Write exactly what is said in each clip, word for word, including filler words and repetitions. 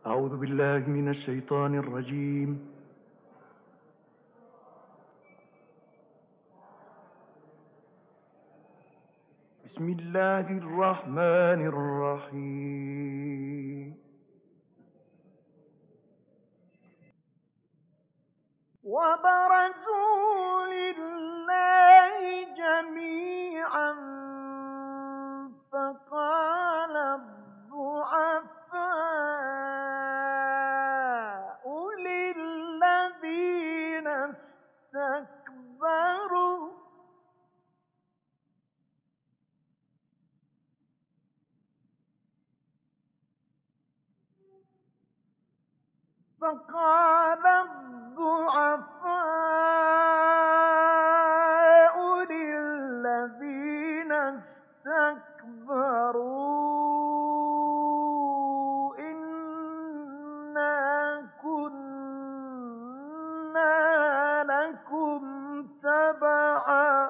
أعوذ بالله من الشيطان الرجيم. بسم الله الرحمن الرحيم. وبرزوا لله جميعا فقال الضعفاء للذين استكبروا فقال الضعفاء للذين استكبروا إنا كنا لكم تبعا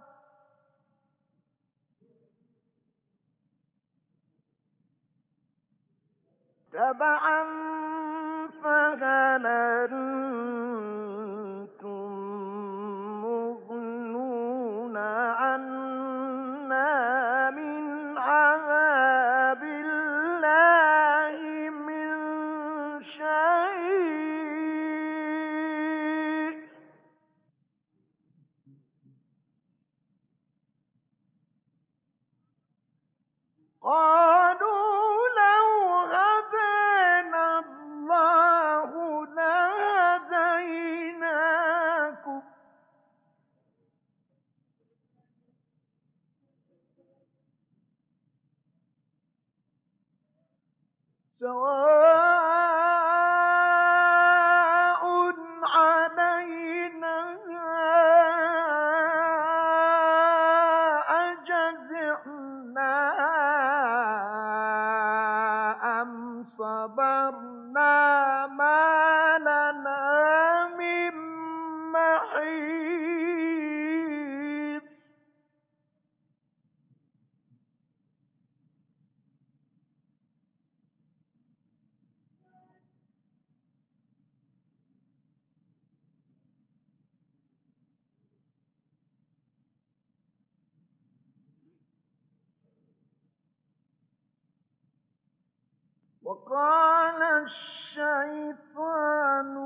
تبعا فهل أنتم مغنون عنا من عذاب الله من شيء قالوا لو هدانا الله لهديناكم سواء علينا أجزعنا أم صبرنا ما لنا من محيص وقال الشيطان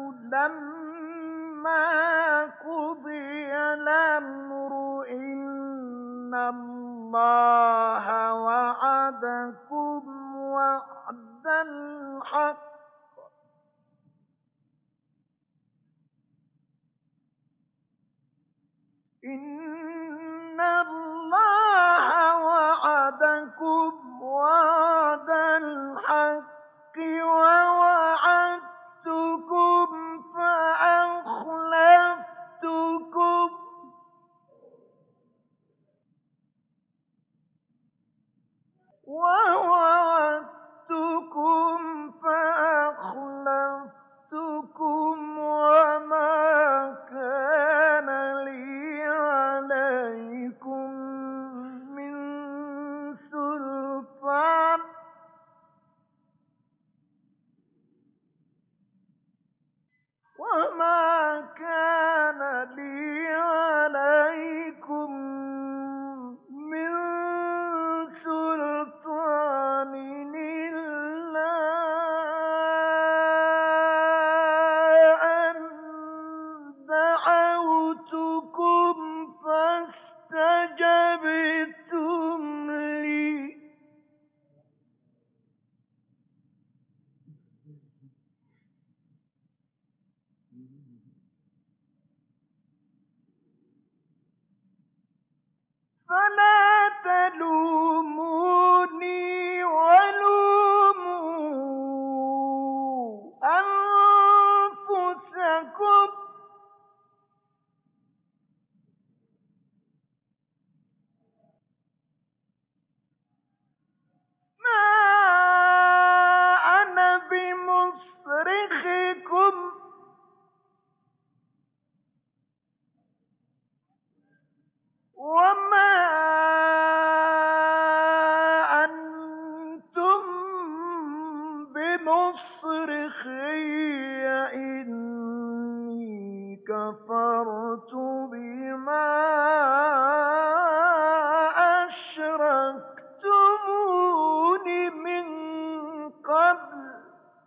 لما قضي الأمر إن الله وعدكم وعد الحق إن الله وعدكم وعد الحق ووعدتكم فأخلفتكم ووعدتكم فأخلفتكم وما كان لي عليكم من سلطان وما كان لي عليكم من سلطان إلا أن دعوتكم فاستجبتم لي فلا تلوموني ولوموا أنفسكم ما أنا بمصرخكم مُصْرِخِيَّ إِنِّي كَفَرْتُ بِمَا أَشْرَكْتُمُونِ مِن قَبْلُ ۗ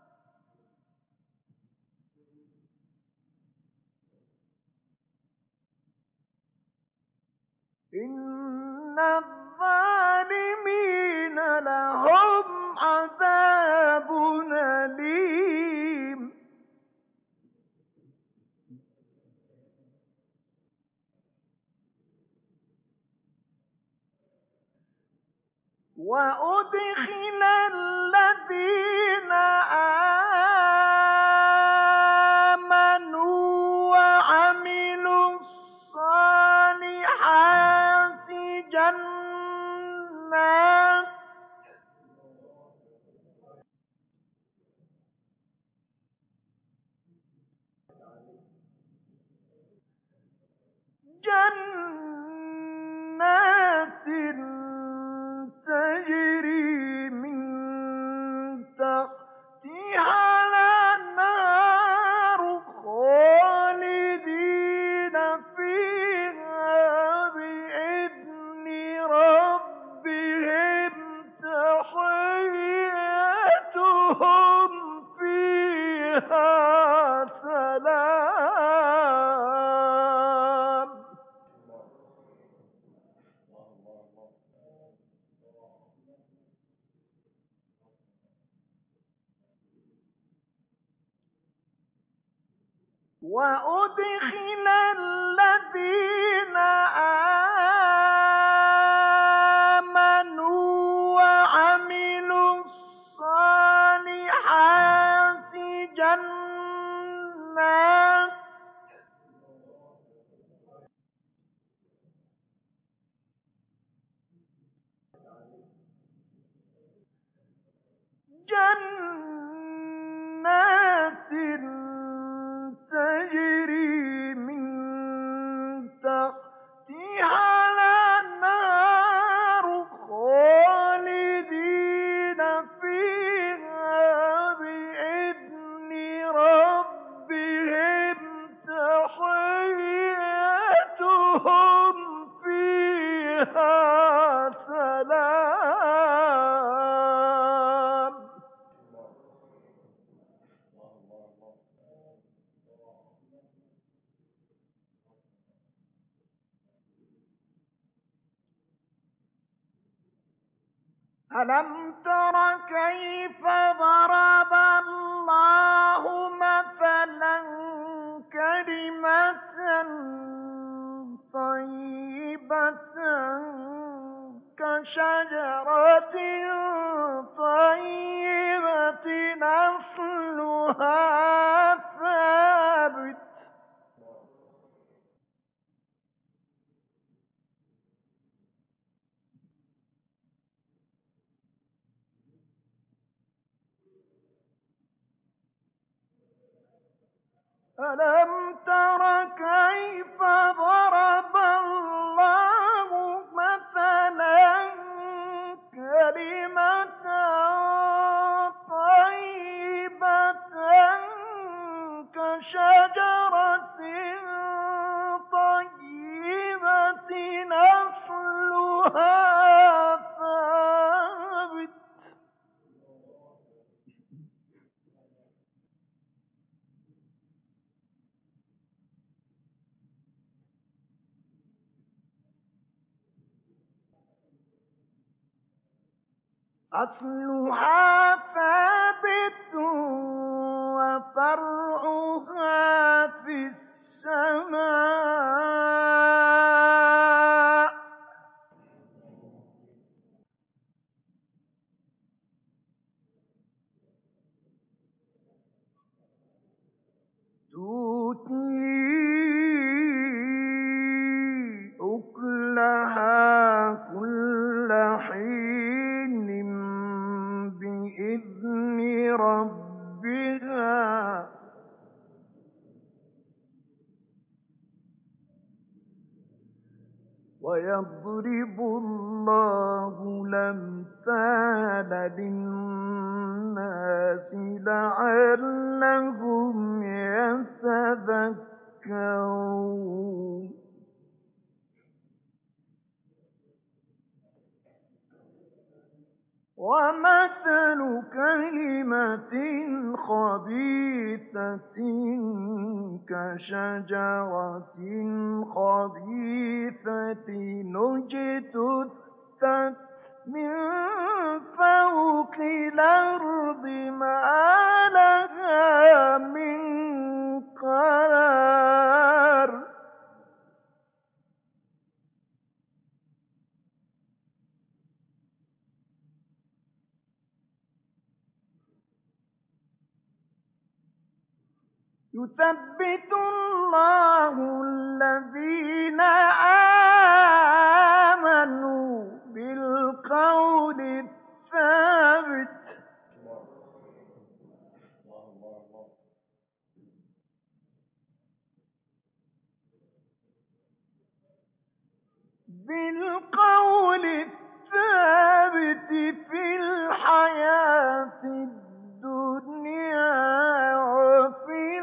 إِنَّ الظَّالِمِينَ لَهُمْ عَذَابٌ أَلِيمٌ وَأُدْخِلَ الَّذِينَ آمَنُوا وَعَمِلُوا الصَّالِحَاتِ جَنَّاتٍ جَنَّاتٍ تَجْرِي مِن تَحْتِهَا الْأَنْهَارُ خَالِدِينَ فِيهَا بِإِذْنِ رَبِّهِمْ تَحِيَّتُهُمْ فِيهَا سَلَامٌ وَأُدْخِلَ الَّذِينَ آمَنُوا وَعَمِلُوا الصَّالِحَاتِ جَنَّاتٍ جَنَّاتٍ تَجْرِي مِن تَحْتِهَا الْأَنْهَارُ خَالِدِينَ فِيهَا بِإِذْنِ رَبِّهِمْ تَحِيَّتُهُمْ فِيهَا سَلَامٌ أَلَمْ تَرَ كَيْفَ ضَرَبَ اللَّهُ مَثَلًا كَلِمَةً طَيِّبَةً كَشَجَرَةٍ طَيِّبَةٍ أَصْلُهَا ثَابِتٌ أَلَمْ تَرَ كَيْفَ ضَرَبَ اللَّهُ مَثَلًا كَلِمَةً طَيِّبَةً كَشَجَرَةٍ طَيِّبَةٍ أَصْلُهَا ثَابِتٌ أَصْلُهَا ثَابِتٌ وَفَرْعُهَا فِي السَّمَاءِ تُؤْتِي أُكُلَهَا كُلَّ حِينٍ بِإِذْنِ رَبِّهَا ۗ وَيَضْرِبُ اللَّهُ الْأَمْثَالَ لِلنَّاسِ لعلهم يتذكرون ومثل كلمة خبيثة كشجرة خبيثة اجتثت من فوق الأرض ما لها من قرار يثبت الله الذين آمنوا بالقول الثابت بالقول الثابت في الحياة الدنيا وفي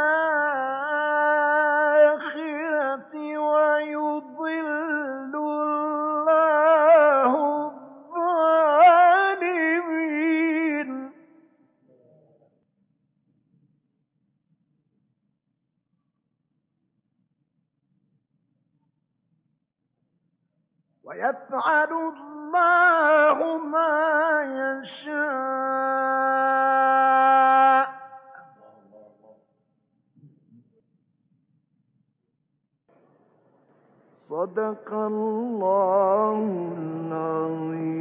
الآخرة ويضل الله الظالمين ويفعل الله ما يشاء صدق الله العظيم.